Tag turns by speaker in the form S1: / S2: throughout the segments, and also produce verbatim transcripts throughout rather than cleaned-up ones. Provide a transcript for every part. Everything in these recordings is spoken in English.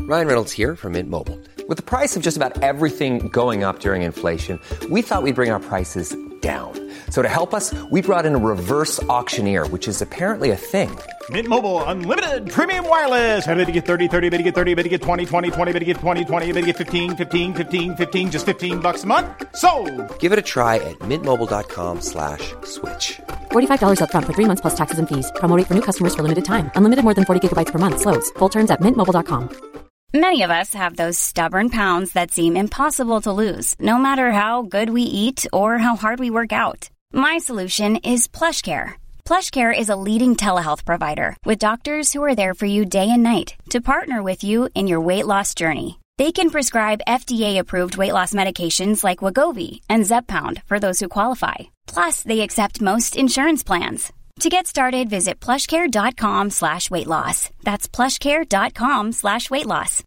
S1: Ryan Reynolds here from Mint Mobile. With the price of just about everything going up during inflation, we thought we'd bring our prices down. So to help us, we brought in a reverse auctioneer, which is apparently a thing.
S2: Mint Mobile Unlimited Premium Wireless. How to get thirty, thirty, how to get thirty, how to get twenty, twenty, twenty, how to get twenty, twenty, how to get fifteen, fifteen, fifteen, fifteen, just fifteen bucks a month? Sold!
S1: Give it a try at mintmobile.com slash switch.
S3: forty-five dollars up front for three months plus taxes and fees. Promo rate for new customers for limited time. Unlimited more than forty gigabytes per month. Slows full terms at mint mobile dot com.
S4: Many of us have those stubborn pounds that seem impossible to lose, no matter how good we eat or how hard we work out. My solution is PlushCare. PlushCare is a leading telehealth provider with doctors who are there for you day and night to partner with you in your weight loss journey. They can prescribe F D A-approved weight loss medications like Wegovy and Zepbound for those who qualify. Plus, they accept most insurance plans. To get started, visit plushcare.com slash weight loss. That's plushcare.com slash weight loss.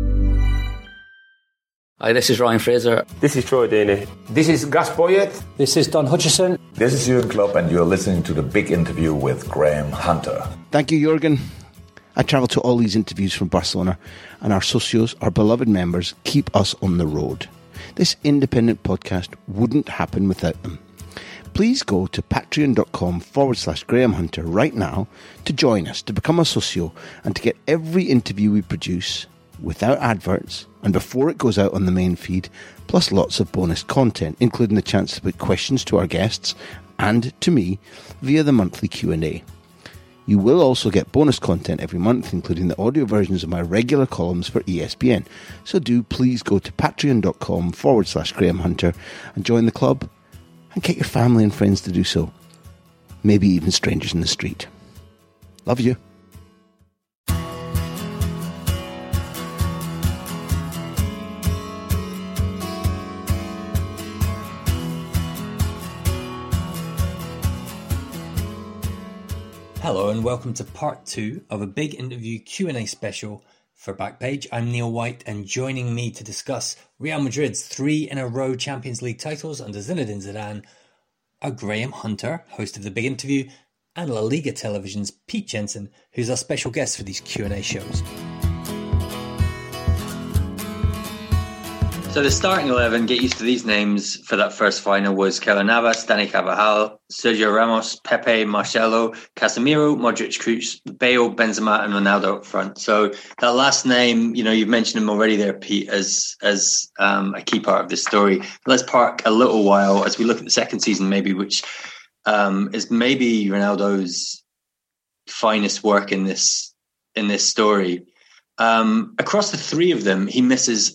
S5: Hi, this is Ryan Fraser.
S6: This is Troy Deeney.
S7: This is Gus Poyet.
S8: This is Don Hutchison.
S9: This is Jurgen Klopp, and you're listening to The Big Interview with Graham Hunter.
S10: Thank you, Jurgen. I travel to all these interviews from Barcelona, and our socios, our beloved members, keep us on the road. This independent podcast wouldn't happen without them. Please go to patreon.com forward slash Graham Hunter right now to join us, to become a socio, and to get every interview we produce without adverts and before it goes out on the main feed, plus lots of bonus content, including the chance to put questions to our guests and to me via the monthly Q and A. You will also get bonus content every month, including the audio versions of my regular columns for E S P N. So do please go to patreon.com forward slash Graham Hunter and join the club, and get your family and friends to do so. Maybe even strangers in the street. Love you.
S11: Hello and welcome to part two of a big interview Q and A special for Backpage. I'm Neil White, and joining me to discuss Real Madrid's three in a row Champions League titles under Zinedine Zidane are Graham Hunter, host of The Big Interview, and La Liga Television's Pete Jensen, who's our special guest for these Q and A shows.
S5: So the starting eleven, get used to these names for that first final, was Keylor Navas, Dani Carvajal, Sergio Ramos, Pepe, Marcelo, Casemiro, Modric, Kroos, Bale, Benzema and Ronaldo up front. So that last name, you know, you've mentioned him already there, Pete, as as um, a key part of this story. Let's park a little while as we look at the second season, maybe, which um, is maybe Ronaldo's finest work in this in this story. Um, across the three of them, he misses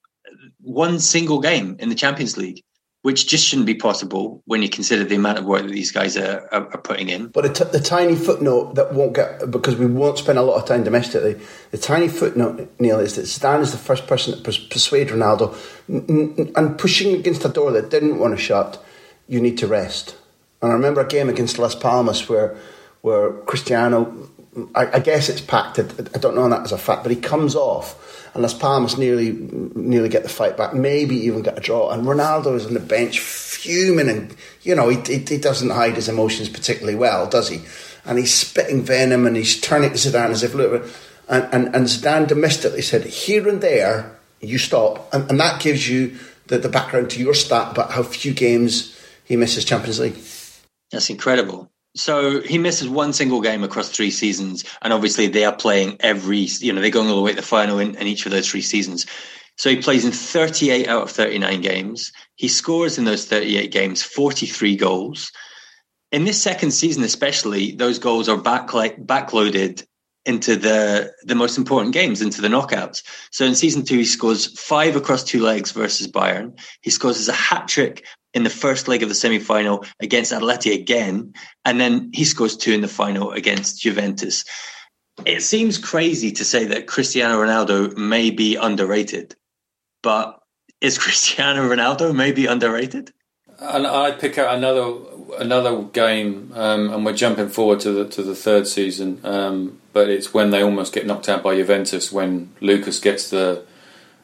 S5: one single game in the Champions League, which just shouldn't be possible when you consider the amount of work that these guys are, are, are putting in.
S10: But the, t- the tiny footnote that won't get, because we won't spend a lot of time domestically, the tiny footnote, Neil, is that Zidane is the first person to pers- persuade Ronaldo, n- n- and pushing against a door that didn't want to shut, you need to rest. And I remember a game against Las Palmas where where Cristiano, I, I guess it's packed, I, I don't know that as a fact, but he comes off, and Las Palmas nearly nearly get the fight back, maybe even get a draw. And Ronaldo is on the bench fuming, and you know he, he he doesn't hide his emotions particularly well, does he? And he's spitting venom, and he's turning to Zidane as if look. And and, and Zidane domestically said, "Here and there, you stop," and, and that gives you the, the background to your stat about how few games he misses Champions League.
S5: That's incredible. So he misses one single game across three seasons, and obviously they are playing every, you know, they're going all the way to the final in, in each of those three seasons. So he plays in thirty-eight out of thirty-nine games. He scores in those thirty-eight games forty-three goals. In this second season especially, those goals are back, backloaded into the, the most important games, into the knockouts. So in season two, he scores five across two legs versus Bayern. He scores as a hat-trick in the first leg of the semi-final against Atleti again, and then he scores two in the final against Juventus. It seems crazy to say that Cristiano Ronaldo may be underrated, but is Cristiano Ronaldo maybe underrated?
S12: And I pick out another another game, um, and we're jumping forward to the to the third season, um, but it's when they almost get knocked out by Juventus when Lucas gets the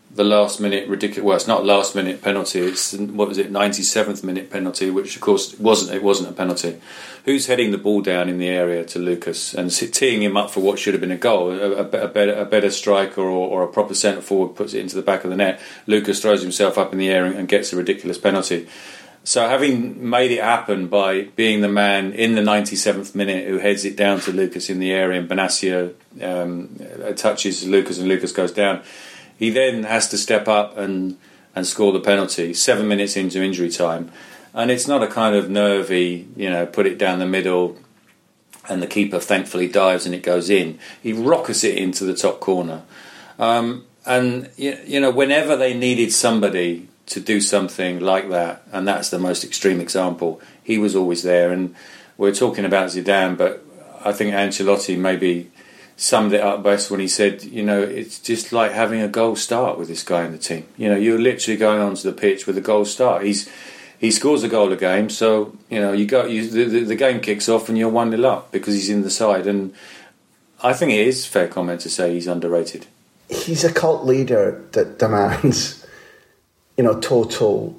S12: the last minute ridiculous. Well, it's not last minute penalty. It's what was it, ninety-seventh minute penalty, which of course wasn't. It wasn't a penalty. Who's heading the ball down in the area to Lucas and teeing him up for what should have been a goal? A, a, a better, a better striker or, or a proper centre forward puts it into the back of the net. Lucas throws himself up in the air and, and gets a ridiculous penalty. So having made it happen by being the man in the ninety-seventh minute who heads it down to Lucas in the area, and Benatia um, touches Lucas and Lucas goes down, he then has to step up and, and score the penalty seven minutes into injury time. And it's not a kind of nervy, you know, put it down the middle and the keeper thankfully dives and it goes in. He rockets it into the top corner. Um, and, you know, whenever they needed somebody to do something like that, and that's the most extreme example, he was always there. And we're talking about Zidane, but I think Ancelotti maybe summed it up best when he said, you know, it's just like having a goal start with this guy in the team. You know, you're literally going onto the pitch with a goal start. He's he scores a goal a game, so you know you go you, the, the game kicks off and you're one nil up because he's in the side. And I think it is fair comment to say he's underrated.
S10: He's a cult leader that demands, you know, total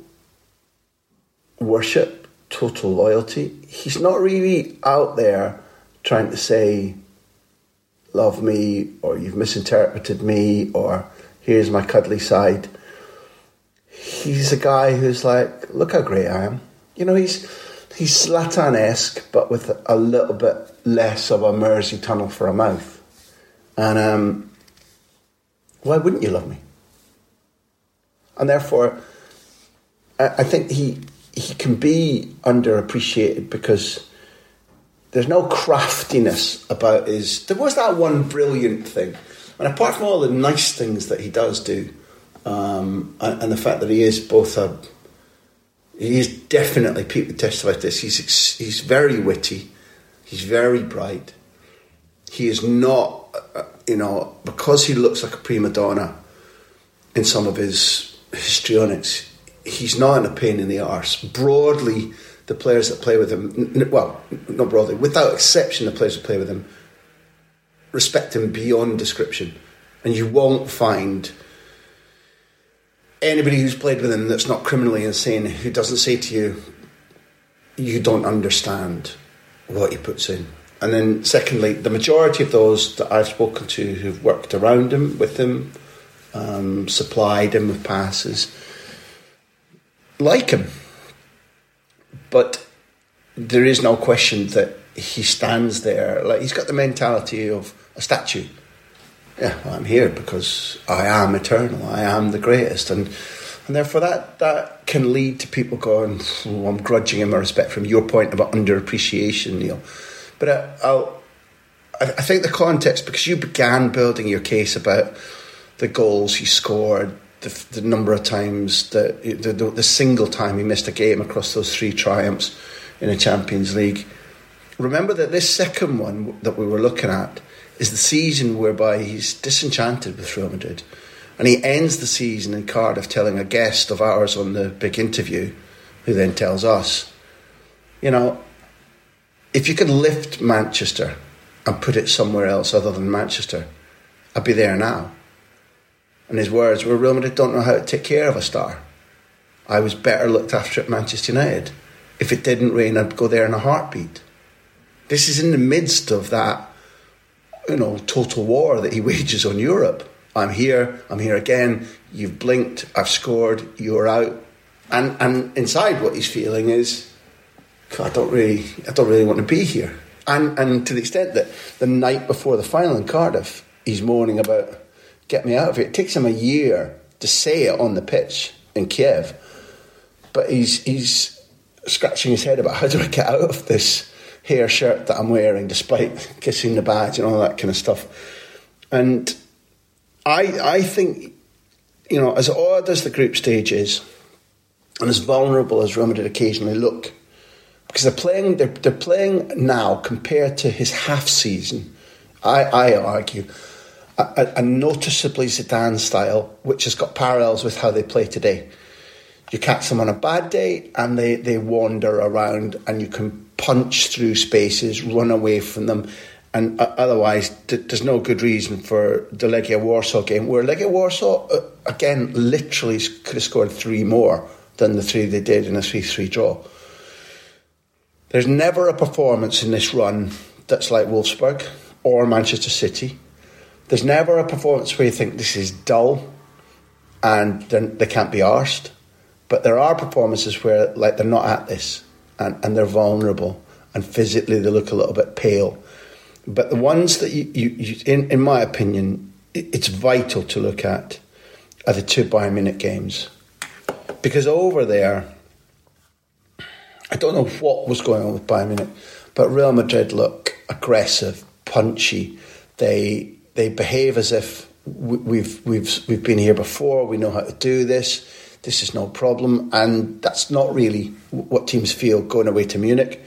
S10: worship, total loyalty. He's not really out there trying to say, love me, or you've misinterpreted me, or here's my cuddly side. He's a guy who's like, look how great I am. You know, he's he's Zlatan-esque, but with a little bit less of a Mersey tunnel for a mouth. And um, why wouldn't you love me? And therefore, I, I think he he can be underappreciated because there's no craftiness about his... There was that one brilliant thing. And apart from all the nice things that he does do, um, and, and the fact that he is both a... He is definitely, people testify to this, he's, he's very witty, he's very bright. He is not, uh, you know, because he looks like a prima donna in some of his histrionics, he's not a pain in the arse. Broadly, the players that play with him, well, not broadly, without exception, the players that play with him respect him beyond description. And you won't find anybody who's played with him that's not criminally insane who doesn't say to you, you don't understand what he puts in. And then secondly, the majority of those that I've spoken to who've worked around him, with him, um, supplied him with passes, like him. But there is no question that he stands there, like he's got the mentality of a statue. Yeah, well, I'm here because I am eternal, I am the greatest. And and therefore that, that can lead to people going, oh, I'm grudging him a respect from your point about underappreciation, Neil. But I, I'll, I think the context, because you began building your case about the goals he scored, the, the number of times, the, the the single time he missed a game across those three triumphs in a Champions League. Remember that this second one that we were looking at is the season whereby he's disenchanted with Real Madrid. And he ends the season in Cardiff telling a guest of ours on the big interview, who then tells us, you know, if you could lift Manchester and put it somewhere else other than Manchester, I'd be there now. And his words were, Real Madrid don't know how to take care of a star. I was better looked after at Manchester United. If it didn't rain, I'd go there in a heartbeat. This is in the midst of that, you know, total war that he wages on Europe. I'm here, I'm here again, you've blinked, I've scored, you're out. And and inside what he's feeling is, I don't really I don't really want to be here. And and to the extent that the night before the final in Cardiff, he's moaning about, get me out of here. It takes him a year to say it on the pitch in Kiev. But he's he's scratching his head about, how do I get out of this hair shirt that I'm wearing despite kissing the badge and all that kind of stuff. And I I think, you know, as odd as the group stage is, and as vulnerable as Real Madrid occasionally look, because they're playing they're, they're playing now compared to his half season, I, I argue, a, a noticeably Zidane style, which has got parallels with how they play today. You catch them on a bad day and they, they wander around, and you can punch through spaces, run away from them, And uh, otherwise, th- there's no good reason for the Legia Warsaw game, where Legia Warsaw, uh, again, literally could have scored three more than the three they did in a three three draw. There's never a performance in this run that's like Wolfsburg or Manchester City. There's never a performance where you think this is dull and they can't be arsed. But there are performances where like they're not at this and, and they're vulnerable and physically they look a little bit pale. But the ones that you, you, you in, in my opinion, it, it's vital to look at are the two Bayern Munich games. Because over there, I don't know what was going on with Bayern Munich, but Real Madrid look aggressive, punchy. They they behave as if we've we've we've been here before. We know how to do this. This is no problem, and that's not really what teams feel going away to Munich,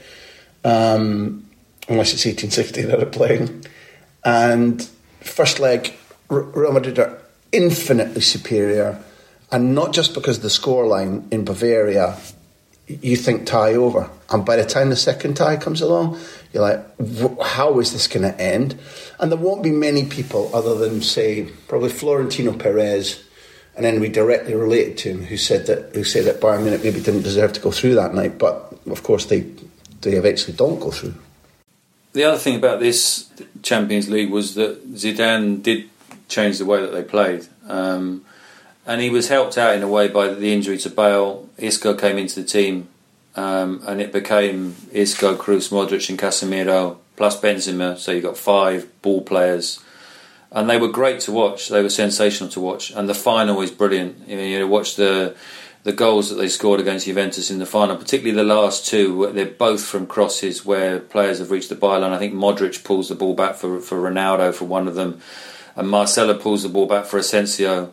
S10: um, unless it's eighteen sixty that are playing. And first leg, Real Madrid are infinitely superior, and not just because of the scoreline in Bavaria. You think tie over, and by the time the second tie comes along, you're like, how is this going to end? And there won't be many people other than, say, probably Florentino Perez, and then we directly related to him, who said that who said that Bayern Munich maybe didn't deserve to go through that night, but of course they they eventually don't go through.
S12: The other thing about this Champions League was that Zidane did change the way that they played. Um, And he was helped out in a way by the injury to Bale. Isco came into the team, um, and it became Isco, Kroos, Modric and Casemiro, plus Benzema, so you got five ball players. And they were great to watch. They were sensational to watch. And the final was brilliant. You know, you watch the the goals that they scored against Juventus in the final, particularly the last two. They're both from crosses where players have reached the byline. I think Modric pulls the ball back for, for Ronaldo for one of them, and Marcelo pulls the ball back for Asensio.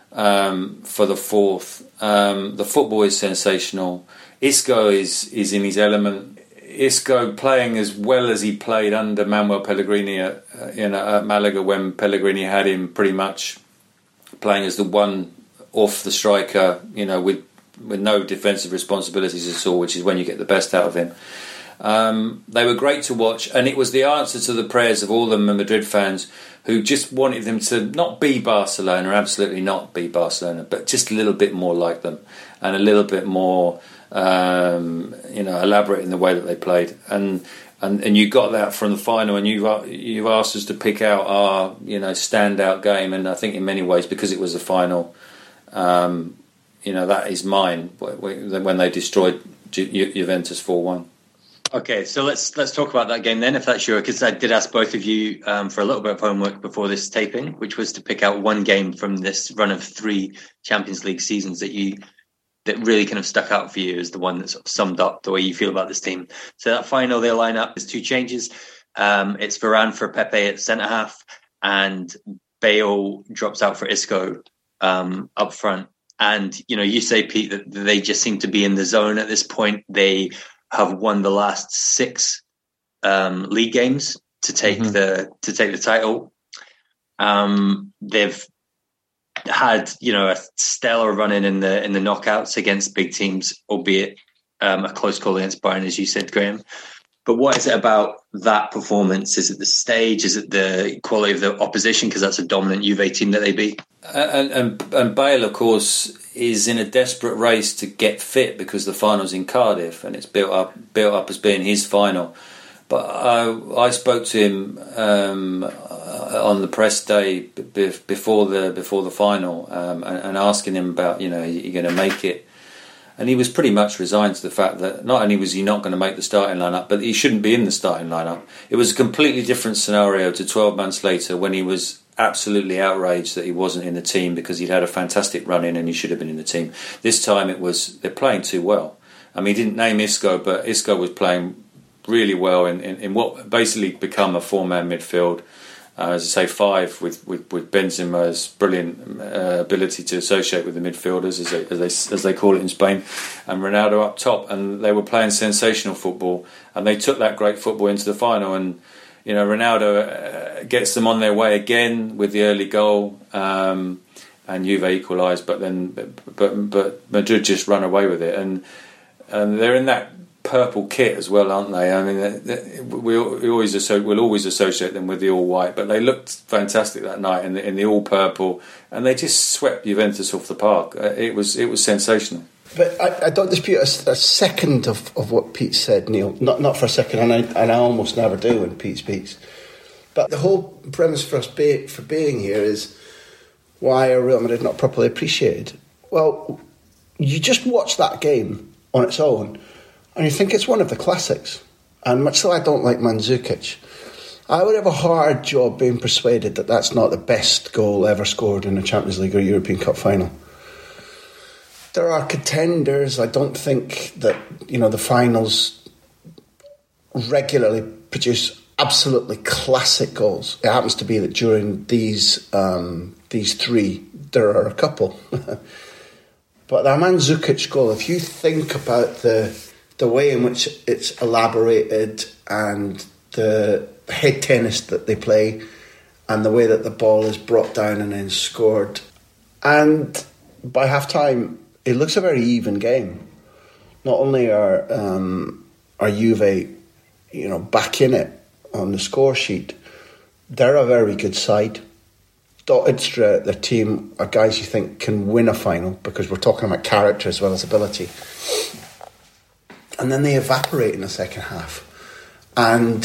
S12: Um, for the fourth, um, the football is sensational. Isco is is in his element. Isco playing as well as he played under Manuel Pellegrini at, uh, you know, at Malaga, when Pellegrini had him pretty much playing as the one off the striker, you know, with with no defensive responsibilities at all, which is when you get the best out of him. Um, they were great to watch, and it was the answer to the prayers of all the Madrid fans who just wanted them to not be Barcelona, absolutely not be Barcelona, but just a little bit more like them and a little bit more, um, you know, elaborate in the way that they played. And and and you got that from the final, and you've you've asked us to pick out our, you know, standout game, and I think in many ways because it was the final, um, you know, that is mine when they destroyed Ju- Juventus four one.
S5: Okay, so let's let's talk about that game then, if that's sure, because I did ask both of you um, for a little bit of homework before this taping, which was to pick out one game from this run of three Champions League seasons that you that really kind of stuck out for you as the one that sort of summed up the way you feel about this team. So that final, they line up, there's two changes. Um, it's Varane for Pepe at centre half, and Bale drops out for Isco um, up front. And you know, you say, Pete, that they just seem to be in the zone at this point. They have won the last six um, league games to take mm-hmm. the to take the title. Um, they've had, you know, a stellar running in the in the knockouts against big teams, albeit um, a close call against Bayern, as you said, Graham. But what is it about that performance? Is it the stage? Is it the quality of the opposition? Because that's a dominant Juve team that they beat.
S12: And, and, and Bale, of course, is in a desperate race to get fit because the final's in Cardiff and it's built up built up as being his final. But I, I spoke to him um, on the press day b- before the before the final um, and, and asking him about, you know, are you going to make it? And he was pretty much resigned to the fact that not only was he not going to make the starting lineup, but he shouldn't be in the starting lineup. It was a completely different scenario to twelve months later when he was absolutely outraged that he wasn't in the team because he'd had a fantastic run in and he should have been in the team. This time it was, they're playing too well. I mean, he didn't name Isco, but Isco was playing really well in, in, in what basically become a four-man midfield. Uh, as I say, five with, with, with Benzema's brilliant uh, ability to associate with the midfielders, as they, as they as they call it in Spain, and Ronaldo up top, and they were playing sensational football, and they took that great football into the final. And you know, Ronaldo uh, gets them on their way again with the early goal, um, and Juve equalised, but then but but Madrid just run away with it, and and they're in that purple kit as well, aren't they? I mean, they, they, we, we always asso- we'll always associate them with the all white, but they looked fantastic that night in the, in the all purple, and they just swept Juventus off the park. Uh, it was it was sensational.
S10: But I, I don't dispute a, a second of, of what Pete said, Neil. Not not for a second, and I, and I almost never do when Pete speaks. But the whole premise for us be, for being here is, why are Real Madrid not properly appreciated? Well, you just watch that game on its own, and you think it's one of the classics. And much though I don't like Mandzukic, I would have a hard job being persuaded that that's not the best goal ever scored in a Champions League or European Cup final. There are contenders. I don't think that, you know, the finals regularly produce absolutely classic goals. It happens to be that during these um, these three, there are a couple. But the Mandzukic goal, if you think about the the way in which it's elaborated and the head tennis that they play and the way that the ball is brought down and then scored, and by half time it looks a very even game. Not only are um, are Juve, you know, back in it on the score sheet, they're a very good side. Dotted throughout their team are guys you think can win a final, because we're talking about character as well as ability. And then they evaporate in the second half. And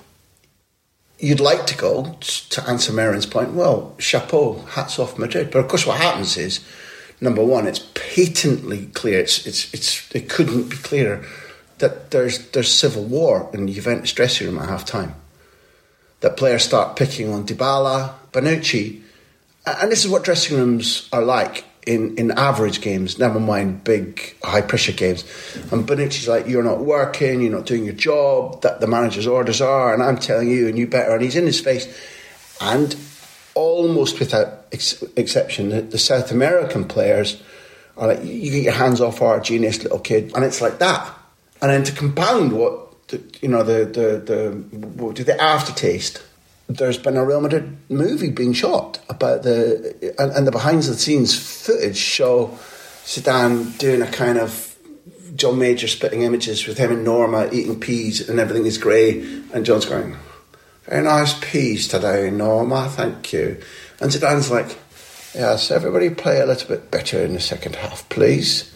S10: you'd like to go, to answer Marin's point, well, chapeau, hats off Madrid. But of course what happens is, number one, it's patently clear, it's it's it's it couldn't be clearer, that there's there's civil war in the Juventus dressing room at half time. That players start picking on Dybala, Bonucci, and this is what dressing rooms are like in, in average games, never mind big high pressure games. And Bonucci's like, you're not working, you're not doing your job, that the manager's orders are, and I'm telling you, and you better, and he's in his face. And almost without ex- exception, the, the South American players are like, you get your hands off our genius little kid, and it's like that. And then to compound what, the, you know, the the the, what, the aftertaste, there's been a Real Madrid movie being shot about the, and, and the behind the scenes footage show Zidane doing a kind of John Major spitting images with him and Norma eating peas and everything is grey, and John's going, very nice peas today, Norma, thank you. And Zidane's like, yes, everybody play a little bit better in the second half, please.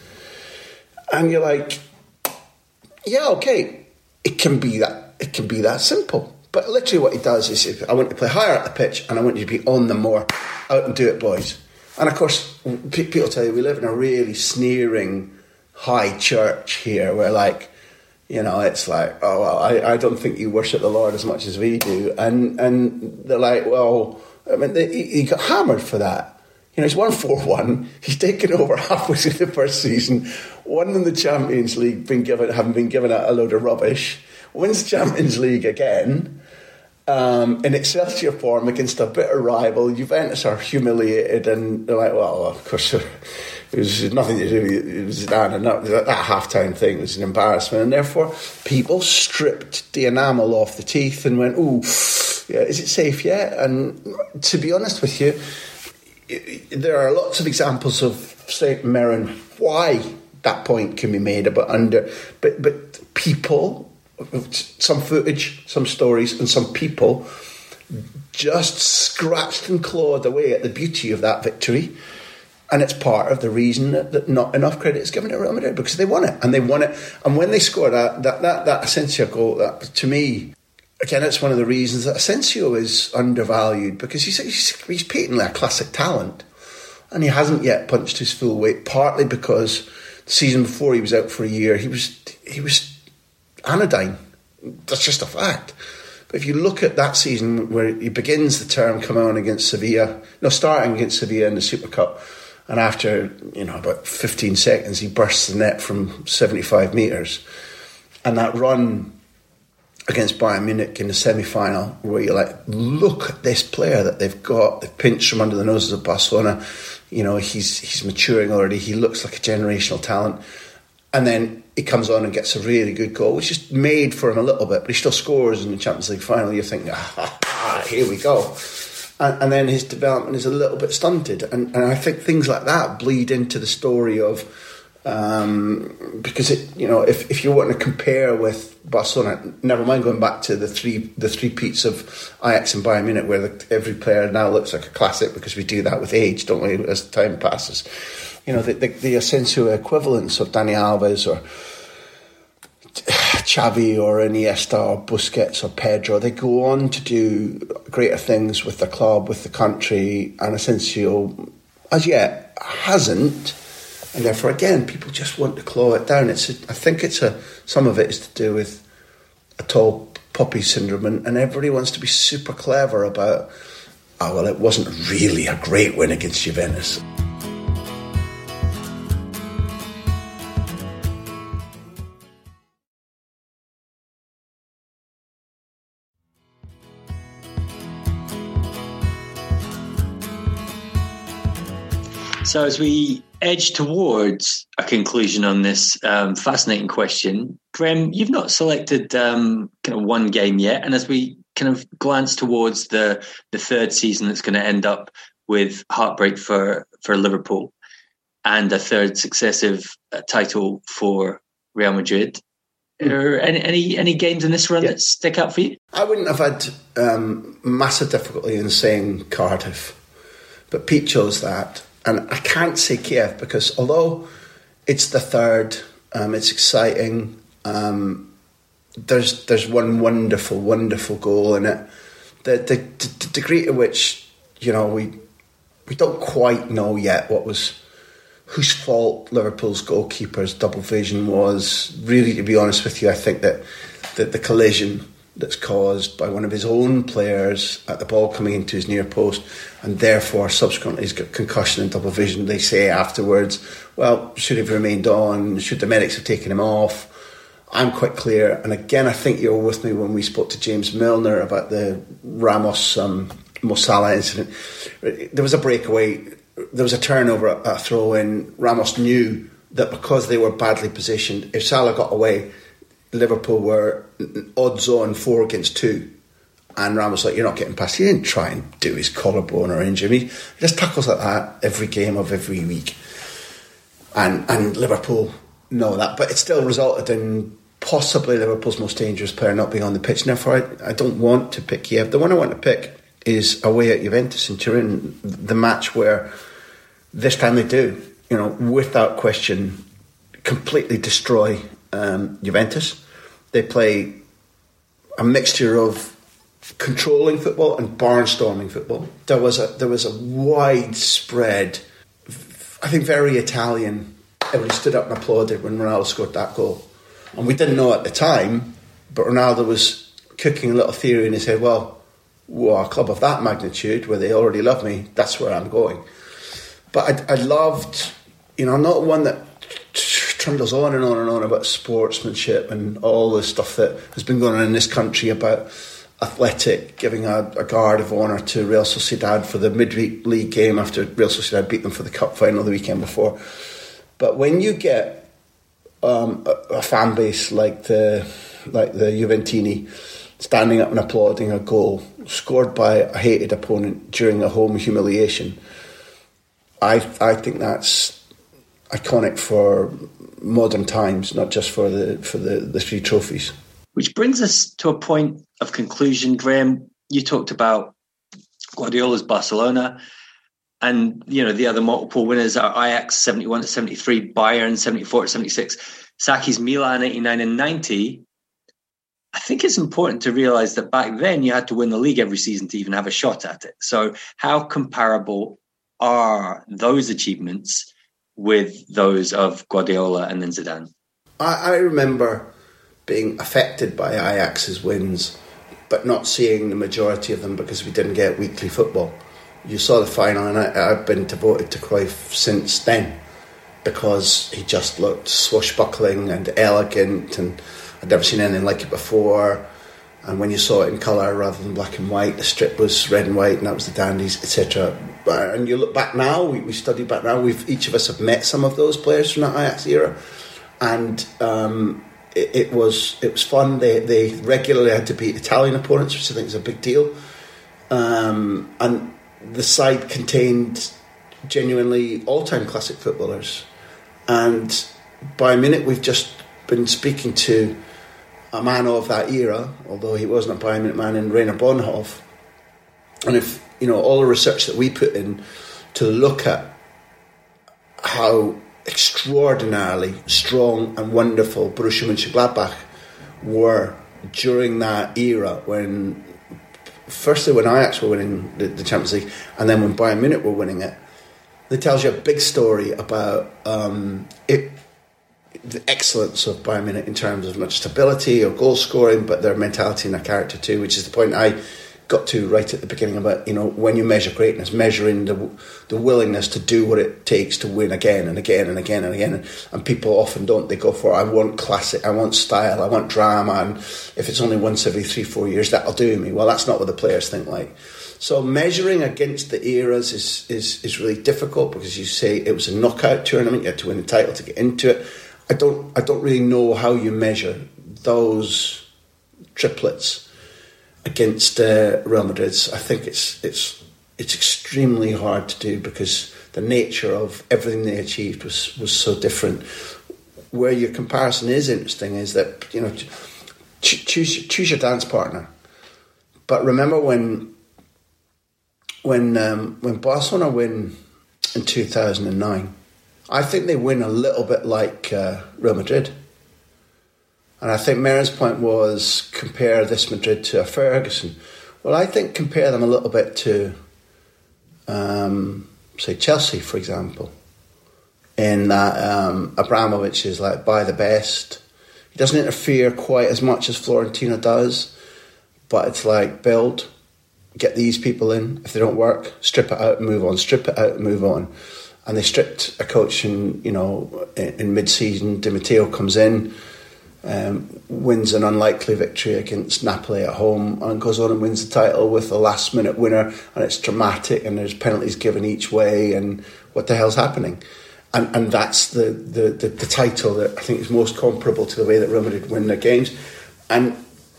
S10: And you're like, yeah, okay, it can be that, it can be that simple. But literally what he does is, I want you to play higher up the pitch and I want you to be on the more. Out and do it, boys. And of course, people tell you we live in a really sneering high church here where, like, you know, it's like, oh, well, I, I don't think you worship the Lord as much as we do. And and they're like, well, I mean, they, he, he got hammered for that. You know, he's won four one. He's taken over halfway through the first season. Won in the Champions League, been given, having been given a, a load of rubbish. Wins the Champions League again. Um, in Excelsior form against a bitter rival. Juventus are humiliated, and they're like, well, of course, it was nothing to do with it. Was that, and that, that half-time thing was an embarrassment, and therefore people stripped the enamel off the teeth and went, ooh, yeah, is it safe yet? And to be honest with you, there are lots of examples of Saint Mirren why that point can be made about under, but but people. Some footage, some stories, and some people just scratched and clawed away at the beauty of that victory. And it's part of the reason that, that not enough credit is given to Real Madrid, because they won it. And they won it. And when they scored that that that, that Asensio goal, that, to me, again, it's one of the reasons that Asensio is undervalued, because he's, he's, he's patently a classic talent. And he hasn't yet punched his full weight, partly because the season before he was out for a year, he was he was... anodyne. That's just a fact. But if you look at that season where he begins the term coming on against Sevilla, no, starting against Sevilla in the Super Cup, and after, you know, about fifteen seconds, he bursts the net from seventy-five metres. And that run against Bayern Munich in the semi-final, where you're like, look at this player that they've got. They've pinched from under the noses of Barcelona. You know, he's he's maturing already. He looks like a generational talent. And then he comes on and gets a really good goal, which is made for him a little bit, but he still scores in the Champions League final. You're thinking, ah, ah here we go. And, and then his development is a little bit stunted. And, and I think things like that bleed into the story of Um, because it, you know, if, if you want to compare with Barcelona, never mind going back to the three the three peats of Ajax and Bayern Munich, where the, every player now looks like a classic because we do that with age, don't we? As time passes, you know, the the, the Asensio equivalents of Dani Alves or Xavi or Iniesta or Busquets or Pedro, they go on to do greater things with the club, with the country, and Asensio, as yet, hasn't. And therefore, again, people just want to claw it down. It's a, I think it's a some of it is to do with a tall poppy syndrome, and, and everybody wants to be super clever about, oh, well, it wasn't really a great win against Juventus.
S5: So as we edge towards a conclusion on this um, fascinating question, Graham, you've not selected um, kind of one game yet, and as we kind of glance towards the the third season that's going to end up with heartbreak for, for Liverpool and a third successive uh, title for Real Madrid, mm. are any, any any games in this run yeah. that stick out for you?
S10: I wouldn't have had um, massive difficulty in saying Cardiff, but Pete chose that. And I can't say Kiev because although it's the third, um, it's exciting. Um, there's there's one wonderful, wonderful goal in it. The, the the degree to which, you know, we we don't quite know yet what was whose fault Liverpool's goalkeeper's double vision was. Really, to be honest with you, I think that that the collision that's caused by one of his own players at the ball coming into his near post, and therefore subsequently he's got concussion and double vision. They say afterwards, well, should he have remained on? Should the medics have taken him off? I'm quite clear, and again, I think you were with me when we spoke to James Milner about the Ramos um, Mo Salah incident. There was a breakaway, there was a turnover, a throw in. Ramos knew that because they were badly positioned, if Salah got away, Liverpool were odds on four against two, and Ramos was like, you're not getting past. He didn't try and do his collarbone or injure me. He just tackles like that every game of every week, and and Liverpool know that, but it still resulted in possibly Liverpool's most dangerous player not being on the pitch. And therefore I, I don't want to pick Kiev. The one I want to pick is away at Juventus in Turin, the match where this time they do, you know, without question, completely destroy Um, Juventus. They play a mixture of controlling football and barnstorming football. There was a there was a widespread, I think very Italian. Everybody stood up and applauded when Ronaldo scored that goal, and we didn't know at the time, but Ronaldo was cooking a little theory in his head. Well, well, a club of that magnitude, where they already love me, that's where I'm going. But I, I loved, you know, I'm not one that trundles on and on and on about sportsmanship and all the stuff that has been going on in this country about Athletic giving a, a guard of honour to Real Sociedad for the midweek league game after Real Sociedad beat them for the cup final the weekend before. But when you get um, a, a fan base like the like the Juventini standing up and applauding a goal scored by a hated opponent during a home humiliation, I I think that's iconic for modern times, not just for the for the, the three trophies.
S5: Which brings us to a point of conclusion, Graham. You talked about Guardiola's Barcelona, and you know the other multiple winners are Ajax seventy-one to seventy-three, Bayern seventy-four to seventy-six, Saki's Milan eighty-nine and ninety. I think it's important to realise that back then you had to win the league every season to even have a shot at it. So how comparable are those achievements with those of Guardiola and then Zidane?
S10: I, I remember being affected by Ajax's wins, but not seeing the majority of them because we didn't get weekly football. You saw the final, and I, I've been devoted to Cruyff since then because he just looked swashbuckling and elegant, and I'd never seen anything like it before. And when you saw it in colour rather than black and white, the strip was red and white, and that was the dandies, et cetera. And you look back now, we, we study back now, we've each of us have met some of those players from that Ajax era, and um, it, it was it was fun. They they regularly had to beat Italian opponents, which I think is a big deal. Um, and the side contained genuinely all-time classic footballers. And Bayern Munich, we've just been speaking to a man of that era, although he wasn't a Bayern Munich man, in Rainer Bonhoff. And if, you know, all the research that we put in to look at how extraordinarily strong and wonderful Borussia Mönchengladbach were during that era, when firstly when Ajax were winning the, the Champions League, and then when Bayern Munich were winning it, it tells you a big story about um, it, the excellence of Bayern Munich in terms of not just ability or goal scoring, but their mentality and their character too, which is the point I got to right at the beginning about, you know, when you measure greatness, measuring the the willingness to do what it takes to win again and again and again and again. And, and people often don't. They go for, I want classic, I want style, I want drama, and if it's only once every three, four years, that'll do me. Well, that's not what the players think like. So measuring against the eras is, is, is really difficult, because you say it was a knockout tournament, you had to win a title to get into it. I don't I don't really know how you measure those triplets against uh, Real Madrid's. I think it's it's it's extremely hard to do, because the nature of everything they achieved was, was so different. Where your comparison is interesting is that, you know, ch- choose choose your dance partner. But remember when when um, when Barcelona win in two thousand nine, I think they win a little bit like uh, Real Madrid. And I think Marin's point was, compare this Madrid to a Ferguson. Well, I think compare them a little bit to, um, say, Chelsea, for example. In that um, Abramovich is like, buy the best. He doesn't interfere quite as much as Florentino does, but it's like, build, get these people in. If they don't work, strip it out and move on. Strip it out and move on. And they stripped a coach in, you know, in, in mid-season. Di Matteo comes in, Um, wins an unlikely victory against Napoli at home, and goes on and wins the title with a last minute winner, and it's dramatic, and there's penalties given each way, and what the hell's happening? And and that's the, the, the, the title that I think is most comparable to the way that Real Madrid win their games. And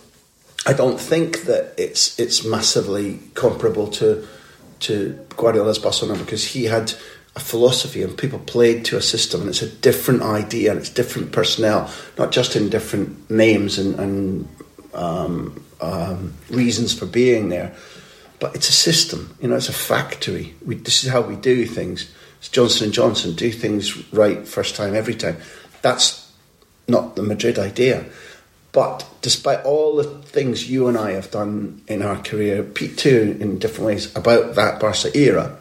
S10: I don't think that it's it's massively comparable to to Guardiola's Barcelona, because he had a philosophy and people played to a system, and it's a different idea and it's different personnel, not just in different names and, and um, um, reasons for being there, but it's a system. You know, it's a factory. We, this is how we do things. It's Johnson and Johnson, do things right first time, every time. That's not the Madrid idea. But despite all the things you and I have done in our career, Pete too, in different ways, about that Barca era,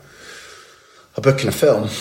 S10: a book and a film,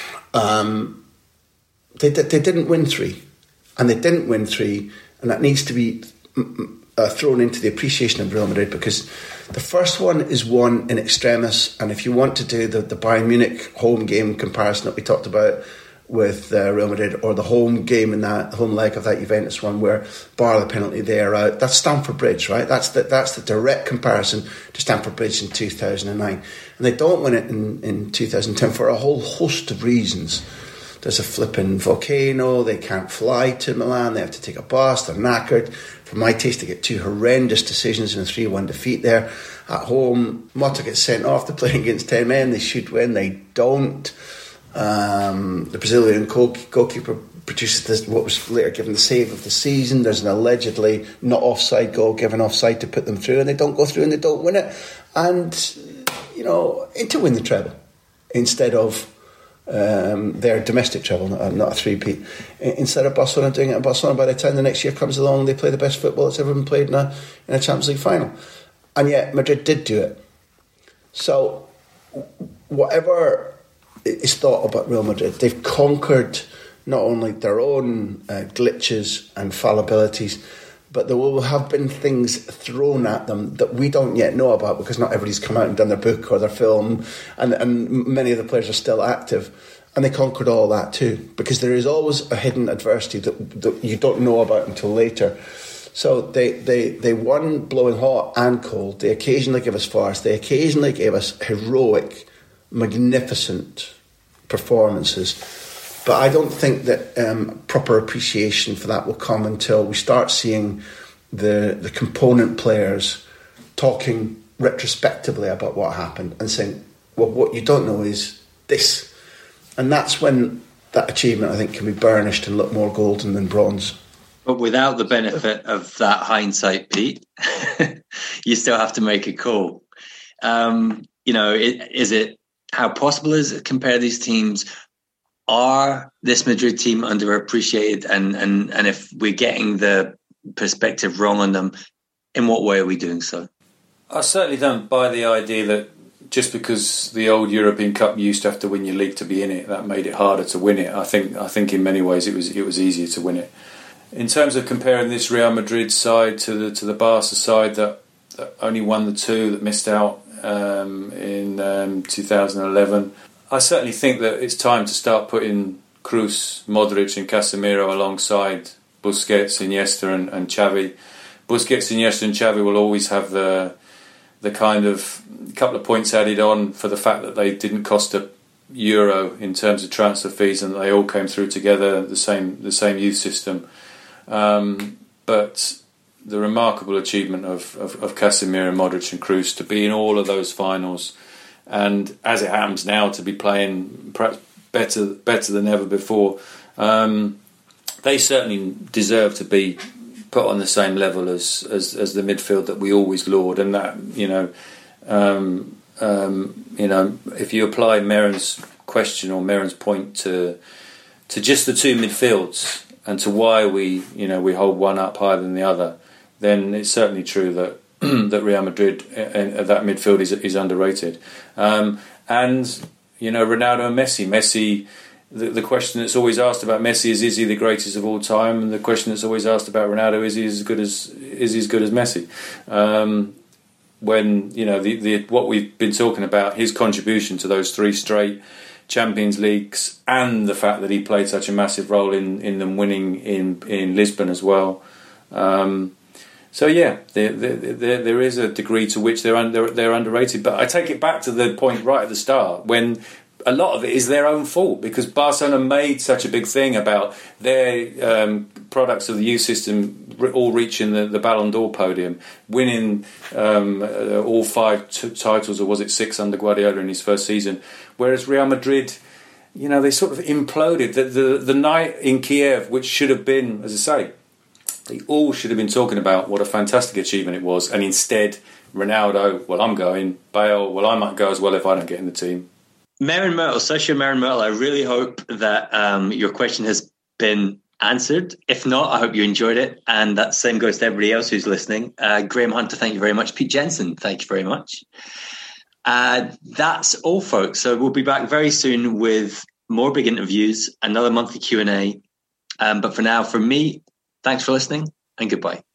S10: um, they, they didn't win three. And they didn't win three, and that needs to be uh, thrown into the appreciation of Real Madrid, because the first one is won in extremis, and if you want to do the, the Bayern Munich home game comparison that we talked about with uh, Real Madrid, or the home game in that home leg of that Juventus one where, bar the penalty, they are out, that's Stamford Bridge, right? That's the, that's the direct comparison to Stamford Bridge in two thousand nine. And they don't win it in, in two thousand ten for a whole host of reasons. There's a flipping volcano, they can't fly to Milan, they have to take a bus, they're knackered. For my taste, they get two horrendous decisions in a three one defeat there. At home, Motta gets sent off to play against ten men, they should win, they don't. Um, the Brazilian goalkeeper produces this, what was later given the save of the season. There's an allegedly not offside goal given offside to put them through, and they don't go through and they don't win it. And, you know, to win the treble instead of um, their domestic treble, not, not a three-peat. Instead of Barcelona doing it in Barcelona, by the time the next year comes along, they play the best football that's ever been played in a, in a Champions League final. And yet Madrid did do it. So whatever is thought about Real Madrid, they've conquered not only their own uh, glitches and fallibilities, but there will have been things thrown at them that we don't yet know about, because not everybody's come out and done their book or their film, and, and many of the players are still active, and they conquered all that too, because there is always a hidden adversity that, that you don't know about until later. So they, they, they won blowing hot and cold. They occasionally gave us farce. They occasionally gave us heroic, magnificent performances. But I don't think that um, proper appreciation for that will come until we start seeing the the component players talking retrospectively about what happened and saying, well, what you don't know is this. And that's when that achievement, I think, can be burnished and look more golden than bronze.
S5: But without the benefit of that hindsight, Pete, you still have to make a call. Um, you know, it, is it how possible is it to compare these teams? Are this Madrid team underappreciated? And, and, and if we're getting the perspective wrong on them, in what way are we doing so?
S12: I certainly don't buy the idea that just because the old European Cup you used to have to win your league to be in it, that made it harder to win it. I think I think in many ways it was it was easier to win it. In terms of comparing this Real Madrid side to the to the Barca side that, that only won the two, that missed out um, in um, two thousand eleven, I certainly think that it's time to start putting Kroos, Modric and Casemiro alongside Busquets, Iniesta and, and Xavi. Busquets, Iniesta and Xavi will always have the the kind of couple of points added on for the fact that they didn't cost a euro in terms of transfer fees, and they all came through together, the same the same youth system. Um, but the remarkable achievement of, of, of Casemiro, Modric and Kroos to be in all of those finals, and as it happens now to be playing perhaps better better than ever before, um, they certainly deserve to be put on the same level as, as as the midfield that we always laud. And that, you know, um, um, you know, if you apply Meren's question or Meren's point to to just the two midfields and to why we, you know, we hold one up higher than the other, then it's certainly true that that Real Madrid uh, that midfield is is underrated. Um, and you know, Ronaldo and Messi, Messi. The, the question that's always asked about Messi is: is he the greatest of all time? And the question that's always asked about Ronaldo is: he as good as is he as good as Messi? Um, when you know the, the what we've been talking about, his contribution to those three straight Champions Leagues, and the fact that he played such a massive role in, in them winning in, in Lisbon as well. Um, so yeah, there, there, there, there is a degree to which they're under, they're underrated. But I take it back to the point right at the start when. A lot of it is their own fault because Barcelona made such a big thing about their um, products of the youth system all reaching the, the Ballon d'Or podium, winning um, uh, all five t- titles, or was it six under Guardiola in his first season. Whereas Real Madrid, you know, they sort of imploded. The, the, the night in Kiev, which should have been, as I say, they all should have been talking about what a fantastic achievement it was, and instead, Ronaldo, well, I'm going. Bale, well, I might go as well if I don't get in the team.
S5: Maren Myrtle, Sergio Maren Myrtle, I really hope that um, your question has been answered. If not, I hope you enjoyed it. And that same goes to everybody else who's listening. Uh, Graham Hunter, thank you very much. Pete Jensen, thank you very much. Uh, that's all, folks. So we'll be back very soon with more big interviews, another monthly Q and A. Um, but for now, from me, thanks for listening and goodbye.